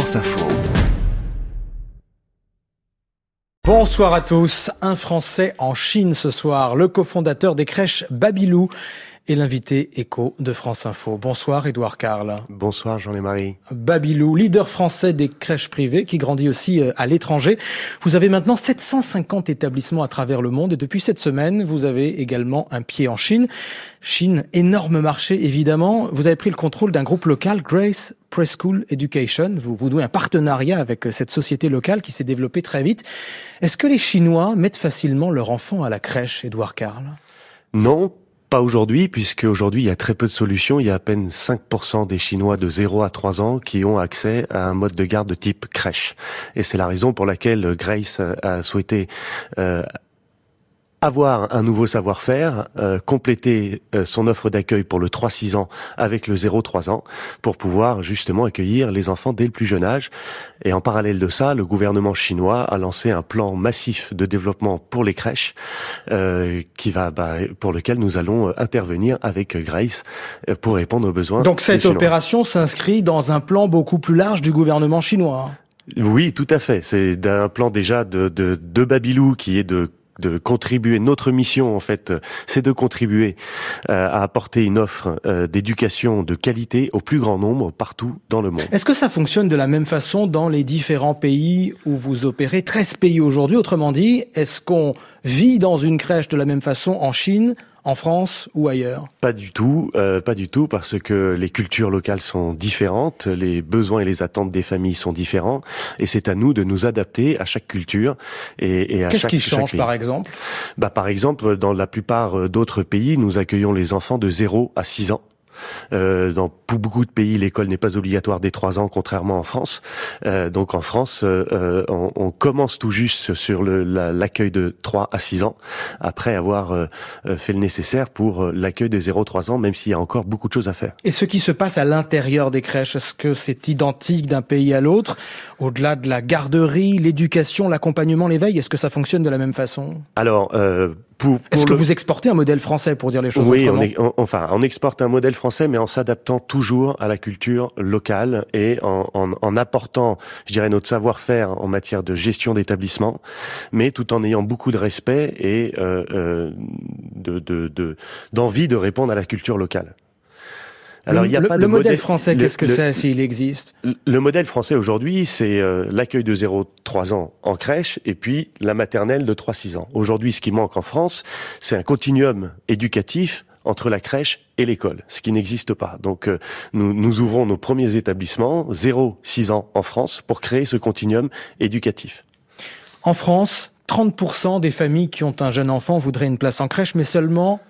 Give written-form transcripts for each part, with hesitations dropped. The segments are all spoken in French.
France Info. Bonsoir à tous. Un Français en Chine ce soir, le cofondateur des crèches Babylou et l'invité écho de France Info. Bonsoir Édouard Carle. Bonsoir Jean-Lémarie. Babylou, leader français des crèches privées qui grandit aussi à l'étranger. Vous avez maintenant 750 établissements à travers le monde et depuis cette semaine, vous avez également un pied en Chine. Chine, énorme marché évidemment. Vous avez pris le contrôle d'un groupe local, Grace Preschool Education. Vous nouez un partenariat avec cette société locale qui s'est développée très vite. Est-ce que les Chinois mettent facilement leur enfant à la crèche, Édouard Carle ? Non. Pas aujourd'hui, puisque aujourd'hui il y a très peu de solutions. Il y a à peine 5% des Chinois de 0 à 3 ans qui ont accès à un mode de garde de type crèche. Et c'est la raison pour laquelle Grace a souhaité avoir un nouveau savoir-faire, compléter son offre d'accueil pour le 3-6 ans avec le 0-3 ans pour pouvoir justement accueillir les enfants dès le plus jeune âge. Et en parallèle de ça, le gouvernement chinois a lancé un plan massif de développement pour les crèches pour lequel nous allons intervenir avec Grace pour répondre aux besoins. Donc cette opération s'inscrit dans un plan beaucoup plus large du gouvernement chinois. Oui, tout à fait. C'est un plan déjà de Babylou qui est de contribuer, notre mission en fait, c'est de contribuer à apporter une offre d'éducation de qualité au plus grand nombre partout dans le monde. Est-ce que ça fonctionne de la même façon dans les différents pays où vous opérez, 13 pays aujourd'hui, autrement dit, est-ce qu'on vit dans une crèche de la même façon en Chine, en France ou ailleurs ? Pas du tout, parce que les cultures locales sont différentes, les besoins et les attentes des familles sont différents, et c'est à nous de nous adapter à chaque culture et à Qu'est-ce chaque qui change pays. Par exemple ? Par exemple, dans la plupart d'autres pays, nous accueillons les enfants de 0 à 6 ans. Dans beaucoup de pays, l'école n'est pas obligatoire dès 3 ans, contrairement en France. Donc en France, on commence tout juste sur l'accueil de 3 à 6 ans, après avoir fait le nécessaire pour l'accueil de 0-3 ans, même s'il y a encore beaucoup de choses à faire. Et ce qui se passe à l'intérieur des crèches, est-ce que c'est identique d'un pays à l'autre ? Au-delà de la garderie, l'éducation, l'accompagnement, l'éveil, est-ce que ça fonctionne de la même façon ? Alors, est-ce que vous exportez un modèle français, pour dire les choses autrement ? Oui, on exporte un modèle français, mais en s'adaptant toujours à la culture locale et en apportant, je dirais, notre savoir-faire en matière de gestion d'établissement, mais tout en ayant beaucoup de respect et d'envie de répondre à la culture locale. Alors, le modèle français, qu'est-ce que c'est s'il existe ? Le modèle français aujourd'hui, c'est l'accueil de 0-3 ans en crèche et puis la maternelle de 3-6 ans. Aujourd'hui, ce qui manque en France, c'est un continuum éducatif entre la crèche et l'école, ce qui n'existe pas. Donc nous ouvrons nos premiers établissements, 0-6 ans en France, pour créer ce continuum éducatif. En France, 30% des familles qui ont un jeune enfant voudraient une place en crèche, mais seulement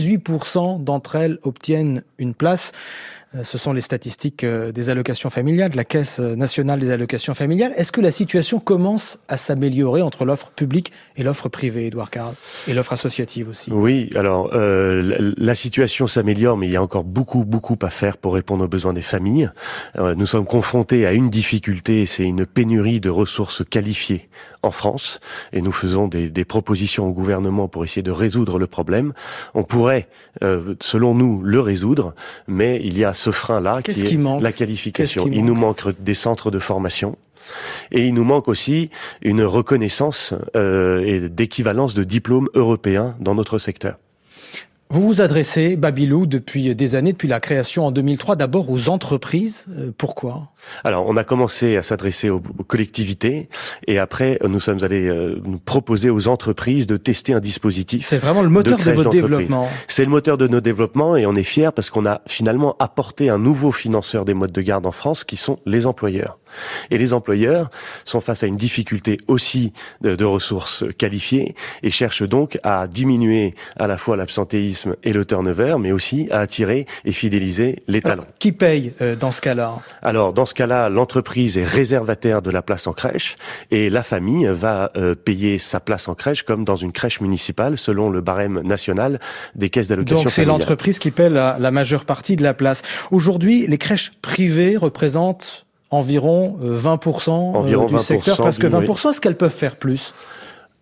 18% d'entre elles obtiennent une place. Ce sont les statistiques des allocations familiales, de la Caisse nationale des allocations familiales. Est-ce que la situation commence à s'améliorer entre l'offre publique et l'offre privée, Édouard Carle, et l'offre associative aussi ? Oui, alors la situation s'améliore, mais il y a encore beaucoup à faire pour répondre aux besoins des familles. Nous sommes confrontés à une difficulté, c'est une pénurie de ressources qualifiées en France, et nous faisons des propositions au gouvernement pour essayer de résoudre le problème. On pourrait, selon nous, le résoudre, mais il y a ce frein-là qui est la qualification. Il nous manque des centres de formation. Et il nous manque aussi une reconnaissance et d'équivalence de diplômes européens dans notre secteur. Vous vous adressez, Babylou, depuis des années, depuis la création en 2003, d'abord aux entreprises. Pourquoi ? Alors, on a commencé à s'adresser aux collectivités et après, nous sommes allés nous proposer aux entreprises de tester un dispositif. C'est vraiment le moteur de votre développement. C'est le moteur de nos développements et on est fiers parce qu'on a finalement apporté un nouveau financeur des modes de garde en France qui sont les employeurs. Et les employeurs sont face à une difficulté aussi de ressources qualifiées et cherchent donc à diminuer à la fois l'absentéisme et le turnover, mais aussi à attirer et fidéliser les talents. Qui paye dans ce cas-là ? Alors, dans ce cas-là, l'entreprise est réservataire de la place en crèche et la famille va payer sa place en crèche comme dans une crèche municipale selon le barème national des caisses d'allocation familiale. Donc c'est l'entreprise qui paie la majeure partie de la place. Aujourd'hui, les crèches privées représentent environ 20% du secteur, presque 20%. Est-ce qu'elles peuvent faire plus ?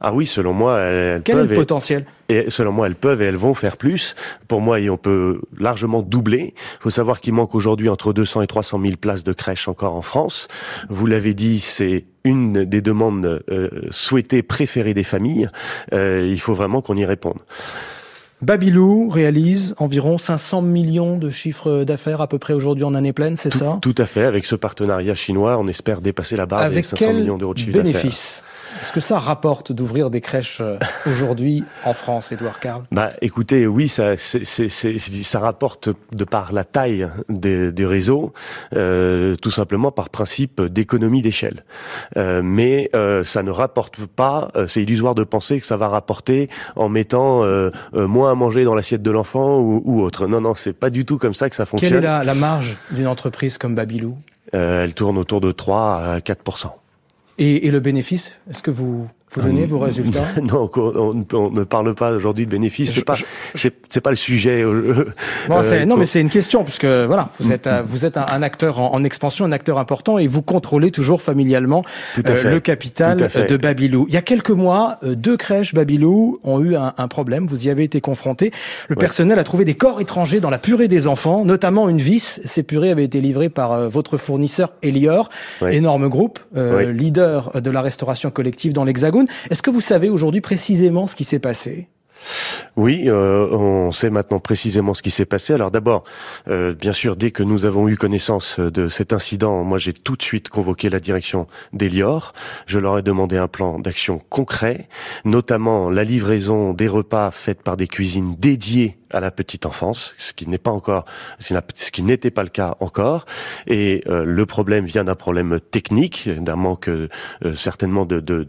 Ah oui, selon moi, elles Quel est peuvent. le potentiel? Et selon moi, elles peuvent et elles vont faire plus. Pour moi, on peut largement doubler. Il faut savoir qu'il manque aujourd'hui entre 200 et 300 000 places de crèche encore en France. Vous l'avez dit, c'est une des demandes souhaitées, préférées des familles. Il faut vraiment qu'on y réponde. Babylou réalise environ 500 millions de chiffre d'affaires à peu près aujourd'hui en année pleine, c'est ça? Tout à fait. Avec ce partenariat chinois, on espère dépasser la barre des 500 millions d'euros de chiffre d'affaires. Avec quel bénéfice est-ce que ça rapporte d'ouvrir des crèches aujourd'hui en France, Édouard Carle? Écoutez, oui, ça rapporte de par la taille des réseaux, tout simplement par principe d'économie d'échelle. Mais ça ne rapporte pas, c'est illusoire de penser que ça va rapporter en mettant moins à manger dans l'assiette de l'enfant ou autre. Non, c'est pas du tout comme ça que ça fonctionne. Quelle est la marge d'une entreprise comme Babylou? Elle tourne autour de 3 à 4%. Et le bénéfice, est-ce que vous donnez vos résultats? Non, on ne parle pas aujourd'hui de bénéfices. C'est pas le sujet. Mais c'est une question puisque voilà, vous êtes un acteur en expansion, un acteur important et vous contrôlez toujours familialement le capital de Babylou. Il y a quelques mois, 2 crèches Babylou ont eu un problème. Vous y avez été confronté. Le personnel a trouvé des corps étrangers dans la purée des enfants, notamment une vis. Ces purées avaient été livrées par votre fournisseur Elior, énorme groupe, leader de la restauration collective dans l'Hexagone. Est-ce que vous savez aujourd'hui précisément ce qui s'est passé? Oui, on sait maintenant précisément ce qui s'est passé. Alors d'abord, bien sûr, dès que nous avons eu connaissance de cet incident, moi j'ai tout de suite convoqué la direction d'Elior. Je leur ai demandé un plan d'action concret, notamment la livraison des repas faits par des cuisines dédiées à la petite enfance, ce qui n'était pas le cas encore. Et le problème vient d'un problème technique, d'un manque certainement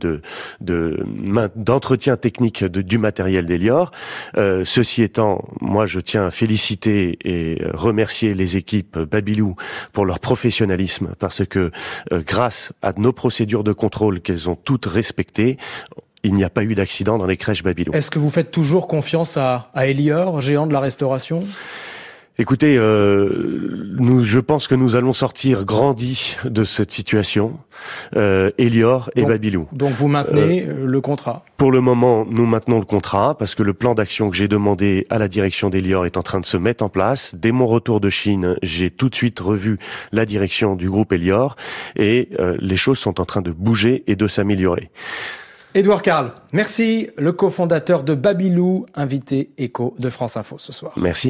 d'entretien technique du matériel d'Elior. Ceci étant, moi je tiens à féliciter et remercier les équipes Babylou pour leur professionnalisme, parce que grâce à nos procédures de contrôle qu'elles ont toutes respectées, il n'y a pas eu d'accident dans les crèches Babylou. Est-ce que vous faites toujours confiance à Elior, géant de la restauration ? Écoutez, je pense que nous allons sortir grandis de cette situation, Elior et Babylou. Donc vous maintenez le contrat? Pour le moment, nous maintenons le contrat parce que le plan d'action que j'ai demandé à la direction d'Elior est en train de se mettre en place. Dès mon retour de Chine, j'ai tout de suite revu la direction du groupe Elior et les choses sont en train de bouger et de s'améliorer. Édouard Carle, merci, le cofondateur de Babylou, invité Écho de France Info ce soir. Merci.